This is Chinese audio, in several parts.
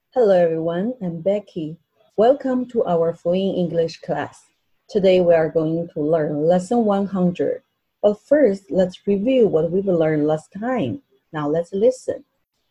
Hello everyone, I'm Becky. Welcome to our fluent English class. Today we are going to learn lesson 100. But first, let's review what we've learned last time. Now let's listen.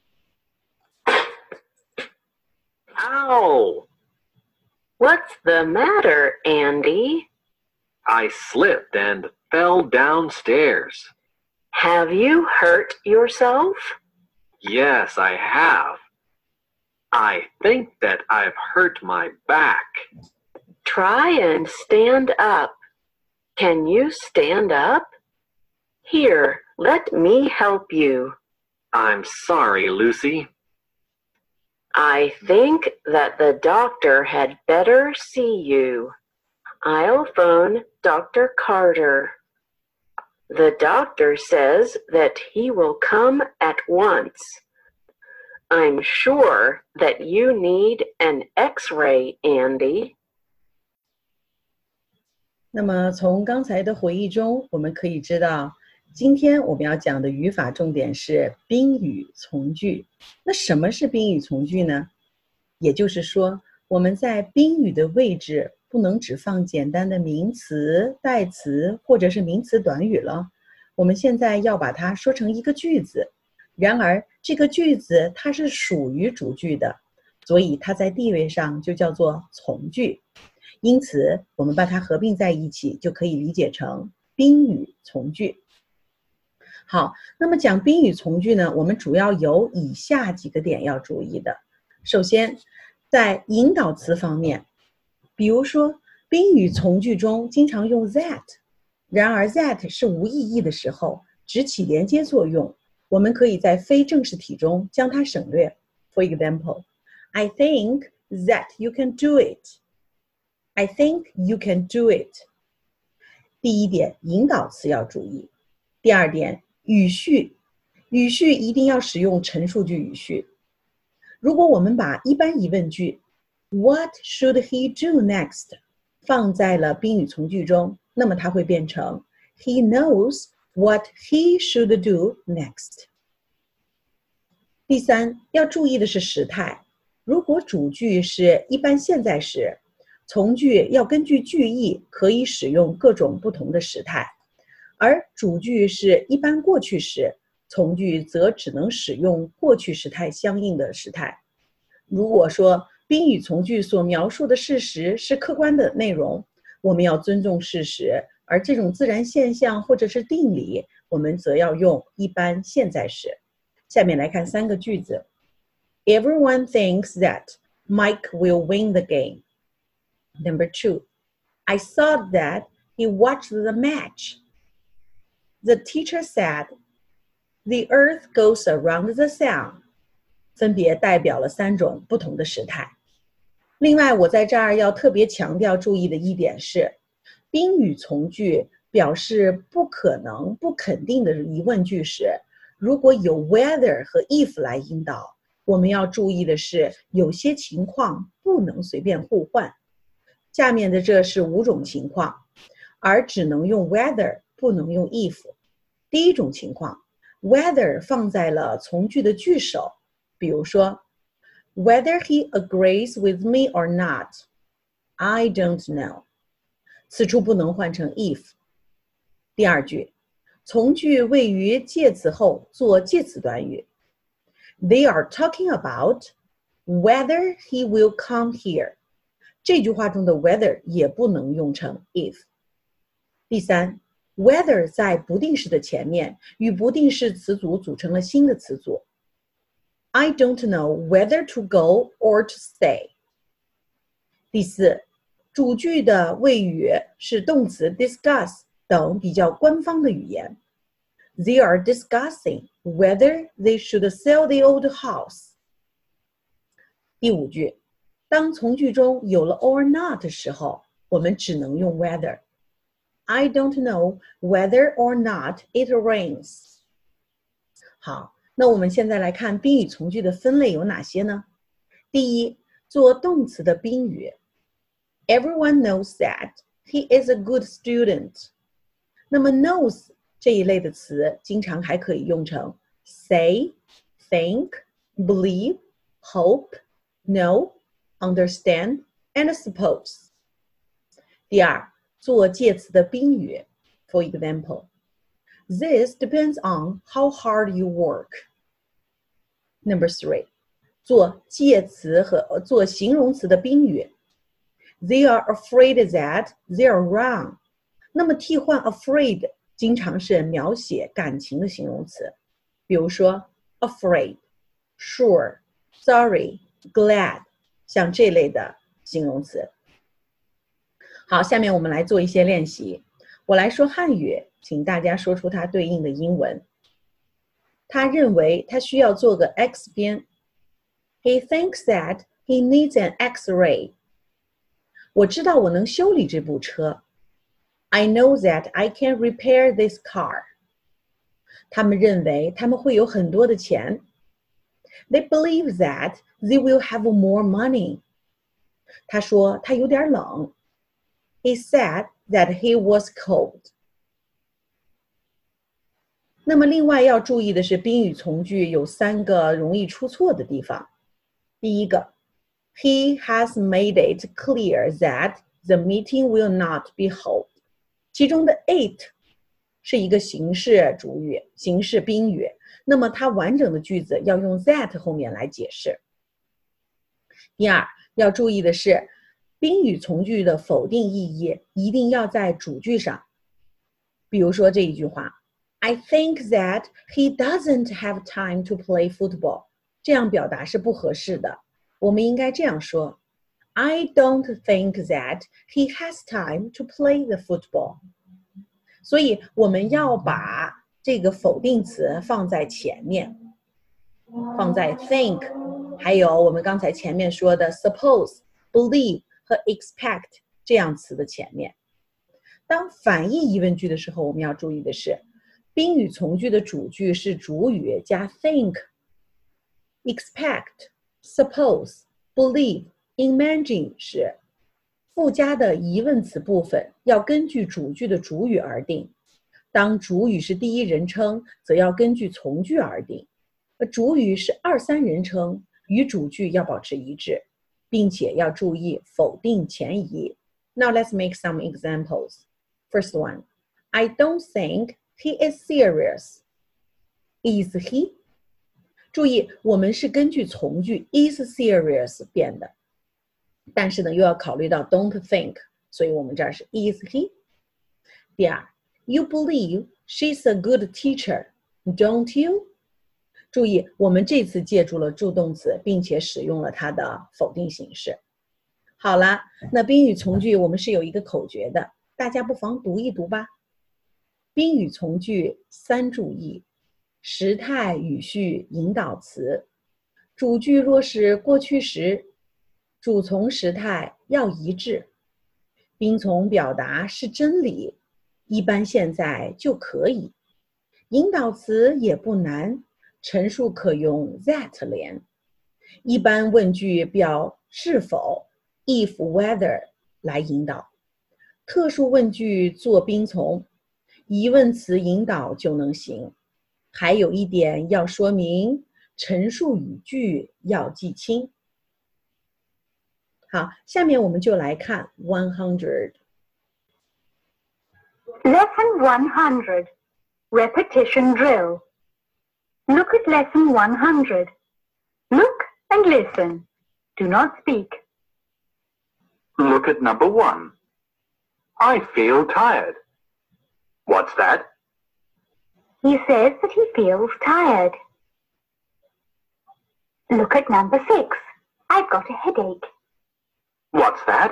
Ow! What's the matter, Andy? I slipped and fell downstairs. Have you hurt yourself? Yes, I have. I think that I've hurt my back. Try and stand up. Can you stand up? Here, let me help you. I'm sorry, Lucy. I think that the doctor had better see you. I'll phone Dr. Carter. The doctor says that he will come at once. I'm sure that you need an X-ray, Andy. 那么从刚才的回忆中，我们可以知道，今天我们要讲的语法重点是宾语从句。那什么是宾语从句呢？也就是说，我们在宾语的位置不能只放简单的名词、代词或者是名词短语了。我们现在要把它说成一个句子。然而，这个句子它是属于主句的，所以它在地位上就叫做从句。因此，我们把它合并在一起，就可以理解成宾语从句。好，那么讲宾语从句呢，我们主要有以下几个点要注意的。首先，在引导词方面，比如说宾语从句中经常用 that， 然而 that 是无意义的时候，只起连接作用，我们可以在非正式体中将它省略。For example, I think that you can do it.I think you can do it. 第一点，引导词要注意。第二点，语序一定要使用陈述句语序。如果我们把一般疑问句 What should he do next 放在了宾语从句中，那么它会变成 He knows what he should do next. 第三，要注意的是时态。如果主句是一般现在时，从句要根据句意可以使用各种不同的时态，而主句是一般过去时，从句则只能使用过去时态相应的时态。如果说宾语从句所描述的事实是客观的内容，我们要尊重事实，而这种自然现象或者是定理，我们则要用一般现在时。下面来看三个句子。Everyone thinks that Mike will win the game.Number 2, I saw that he watched the match. The teacher said, the earth goes around the sun. 分别代表了三种不同的时态。另外，我在这儿要特别强调注意的一点是，宾语从句表示不可能、不肯定的疑问句时，如果有 whether 和 if 来引导，我们要注意的是，有些情况不能随便互换。下面的这是5种情况，而只能用 whether， 不能用 if。 第一种情况 whether 放在了从句的句首，比如说 Whether he agrees with me or not, I don't know。 此处不能换成 if。 第二句，从句位于介词后做介词短语， They are talking about whether he will come here。这句话中的 whether 也不能用成 if。 第三， whether 在不定式的前面与不定式词组组成了新的词组， I don't know whether to go or to stay。 第四，主句的谓语是动词 discuss 等比较官方的语言， They are discussing whether they should sell the old house。 第五句，当从句中有了 or not 的时候，我们只能用 whether。 I don't know whether or not it rains。 好，那我们现在来看宾语从句的分类有哪些呢？第一，做动词的宾语 Everyone knows that he is a good student。 那么 knows 这一类的词经常还可以用成 say, think, believe, hope, know, understand, and suppose. 第二，做介词的宾语 For example, this depends on how hard you work. Number 3, 做介词和做形容词的宾语 They are afraid that they're wrong. 那么替换 afraid 经常是描写感情的形容词，比如说 afraid, sure, sorry, glad, 像这类的形容词。好，下面我们来做一些练习。我来说汉语，请大家说出它对应的英文。他认为他需要做个 X 边。He thinks that he needs an X-ray. 我知道我能修理这部车。I know that I can repair this car. 他们认为他们会有很多的钱。They believe that they will have more money. 他说他有点冷。He said that he was cold. 那么另外要注意的是，宾语从句有3个容易出错的地方。第一个 He has made it clear that the meeting will not be held. 其中的 it 是一个形式主语，形式宾语，那么它完整的句子要用 that 后面来解释。第二，要注意的是，宾语从句的否定意义一定要在主句上。比如说这一句话 I think that he doesn't have time to play football. 这样表达是不合适的。我们应该这样说 I don't think that he has time to play the football. 所以我们要把这个否定词放在前面，放在 think 还有我们刚才前面说的 suppose, believe 和 expect 这样词的前面。当反义疑问句的时候，我们要注意的是，宾语从句的主句是主语加 think, expect, suppose, believe, imagine 是附加的疑问词部分要根据主句的主语而定。当主语是第一人称，则要根据从句而定。主语是2、3人称，与主句要保持一致，并且要注意否定前移。Now let's make some examples. First one, I don't think he is serious. Is he? 注意，我们是根据从句 is serious 变的，但是呢，又要考虑到 don't think， 所以我们这儿是 is he。第二 You believe she's a good teacher, don't you? 注意，我们这次借助了助动词，并且使用了它的否定形式。好了，那宾语从句我们是有一个口诀的，大家不妨读一读吧。宾语从句3注意：时态、语序、引导词。主句若是过去时，主从时态要一致。宾从表达是真理，一般现在就可以。引导词也不难，陈述可用 that 连。一般问句表是否 if whether 来引导。特殊问句做宾从，疑问词引导就能行。还有一点要说明，陈述语句要记清。好，下面我们就来看100。 Lesson 100, Repetition Drill. Look at Lesson 100. Look and listen. Do not speak. Look at number 1. I feel tired. What's that? He says that he feels tired. Look at number 6. I've got a headache. What's that?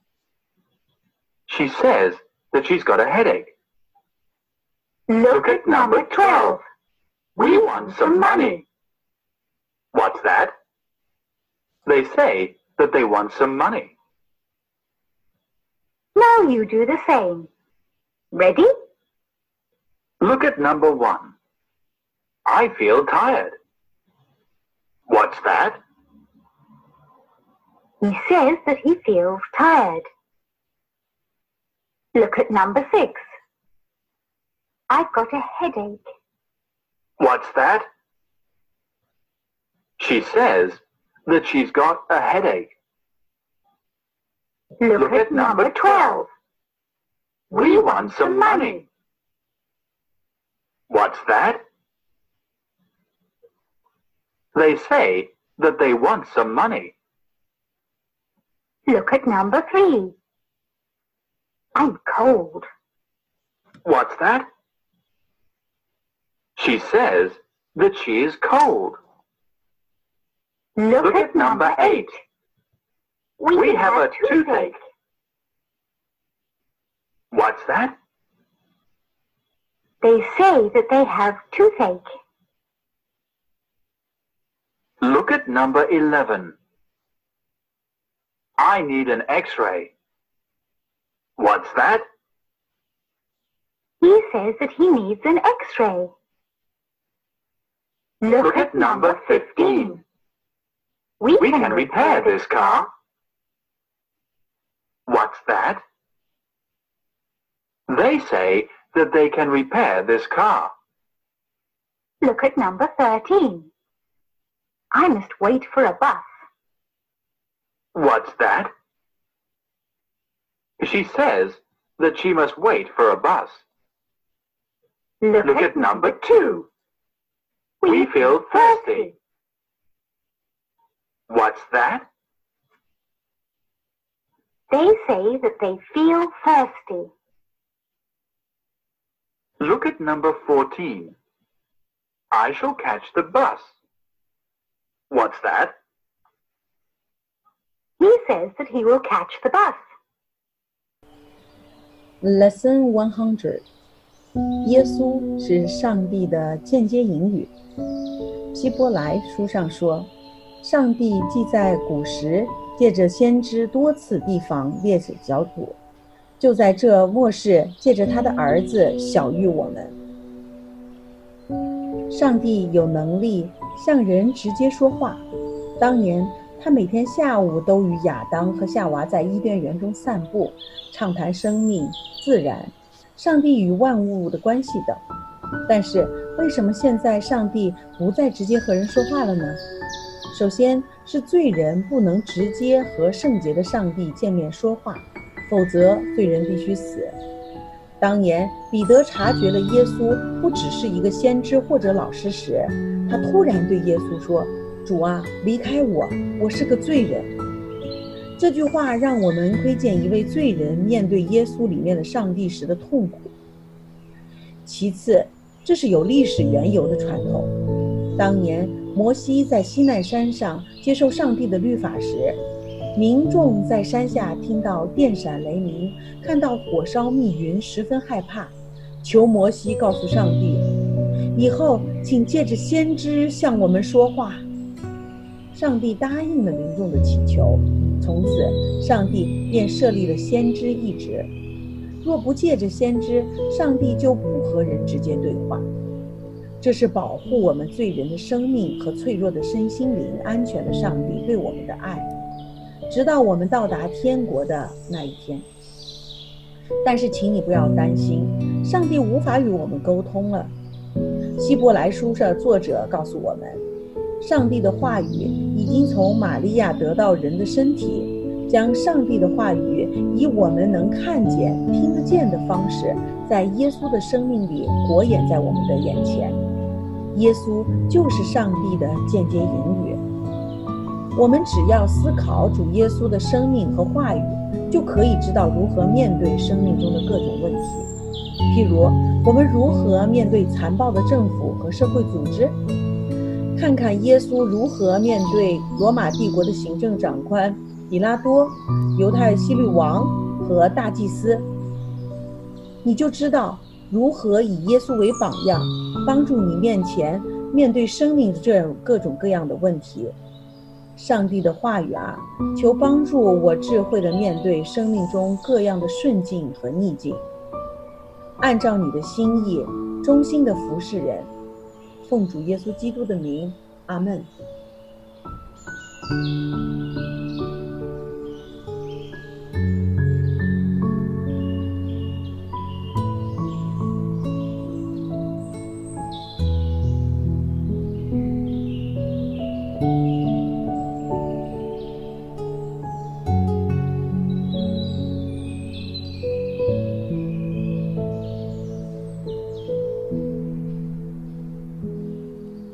She says that she's got a headache. Look at number 12. We want some money. What's that? They say that they want some money. Now you do the same. Ready? Look at number 1. I feel tired. What's that? He says that he feels tired. Look at number 6. I've got a headache. What's that? She says that she's got a headache. Look at number 12. We want some money. What's that? They say that they want some money. Look at number 3. I'm cold. What's that? She says that she is cold. Look at number 8. We have a toothache. What's that? They say that they have toothache. Look at number 11. I need an X-ray. What's that? He says that he needs an X-ray. Look at number 15. We can repair this car. What's that? They say that they can repair this car. Look at number 13. I must wait for a bus. What's that? She says that she must wait for a bus. Look at number 2. We feel thirsty. What's that? They say that they feel thirsty. Look at number 14. I shall catch the bus. What's that? He says that he will catch the bus. Lesson 100. 耶稣是上帝的间接引语。希伯来书上说，上帝既在古时借着先知多次地方列举小组，就在这末世借着他的儿子晓谕我们。上帝有能力向人直接说话。当年他每天下午都与亚当和夏娃在伊甸园中散步，畅谈生命、自然、上帝与万物的关系等。但是为什么现在上帝不再直接和人说话了呢？首先是罪人不能直接和圣洁的上帝见面说话，否则罪人必须死。当年彼得察觉了耶稣不只是一个先知或者老师时，他突然对耶稣说，主啊，离开我，我是个罪人。这句话让我们窥见一位罪人面对耶稣里面的上帝时的痛苦。其次，这是有历史缘由的传统。当年摩西在西奈山上接受上帝的律法时，民众在山下听到电闪雷鸣，看到火烧密云，十分害怕，求摩西告诉上帝，以后请借着先知向我们说话。上帝答应了民众的祈求，从此上帝便设立了先知一职。若不借着先知，上帝就不和人直接对话。这是保护我们罪人的生命和脆弱的身心灵安全的上帝对我们的爱，直到我们到达天国的那一天。但是请你不要担心，上帝无法与我们沟通了。希伯来书的作者告诉我们，上帝的话语已经从玛利亚得到人的身体，将上帝的话语以我们能看见、听得见的方式，在耶稣的生命里果演在我们的眼前。耶稣就是上帝的间接引语。我们只要思考主耶稣的生命和话语，就可以知道如何面对生命中的各种问题。譬如，我们如何面对残暴的政府和社会组织？看看耶稣如何面对罗马帝国的行政长官比拉多、犹太希律王和大祭司，你就知道如何以耶稣为榜样，帮助你面对生命这各种各样的问题。上帝的话语啊，求帮助我智慧地面对生命中各样的顺境和逆境，按照你的心意，忠心地服侍人。奉主耶稣基督的名，阿们。